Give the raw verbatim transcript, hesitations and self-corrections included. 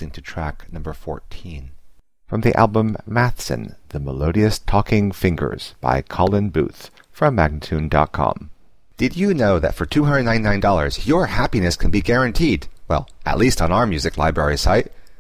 listening to track number fourteen. From the album Matheson, The Melodious Talking Fingers by Colin Booth from Magnatune dot com. Did you know that for two hundred ninety-nine dollars your happiness can be guaranteed? Well, at least on our music library site.